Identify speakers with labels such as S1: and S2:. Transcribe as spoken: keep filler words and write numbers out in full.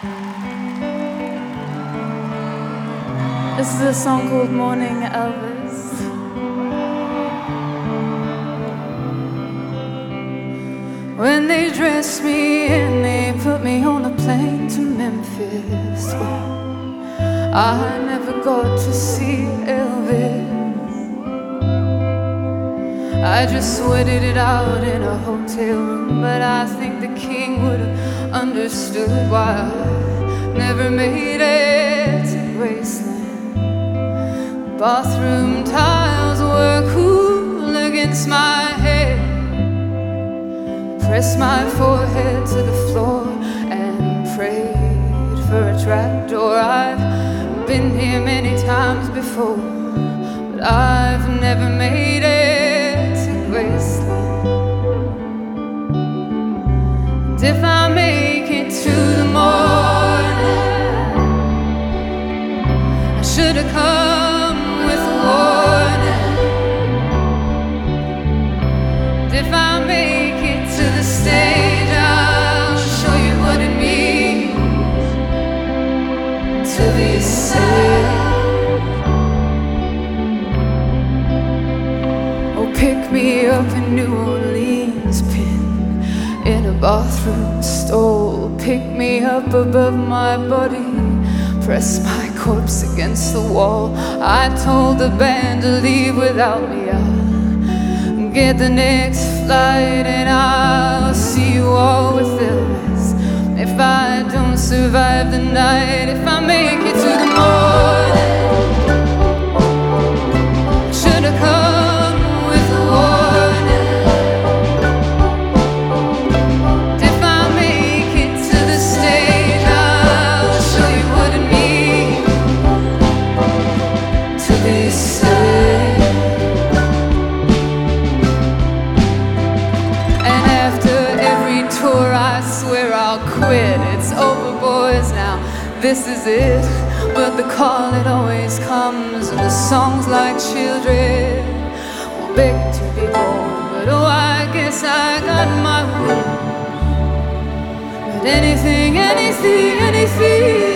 S1: This is a song called Morning Elvis. When they dressed me and they put me on a plane to Memphis, well, I never got to see Elvis. I just sweated it out in a hotel room, but I think the king would have understood why I never made it to Graceland. Bathroom tiles were cool against my head. Pressed my forehead to the floor and prayed for a trapdoor. I've been here many times before, but I've never made it to Graceland. And if I make it to the morning, I should have come with a warning. And if I make it to the stage, I'll show you what it means to be saved. Oh, pick me up in New Orleans, pin in a bathroom stall. Pick me up above my body, press my corpse against the wall. I told the band to leave without me. I'll get the next flight and I'll see you all with Elvis. If I don't survive the night, if I make it to the morning, I should have come with a warning. If I make it to the stage, I'll show you what it means to be saved. And after every tour I swear I'll quit. It's over, boys, now this is it. But the call, it always comes, and the songs like children will beg to be born. But oh, I guess I got my way. But anything, anything, anything